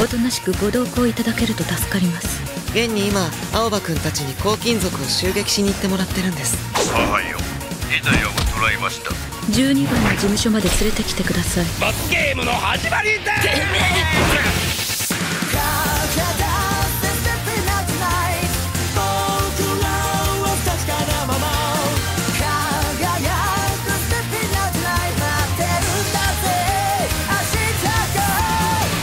おとなしくご同行いただけると助かります。 現に今青葉くんたちに黄金族を襲撃しに行ってもらってるんです。 ははよ、イザヤを捕らえました。 12番の事務所まで連れてきてください。 罰ゲームの始まりだ。てめえ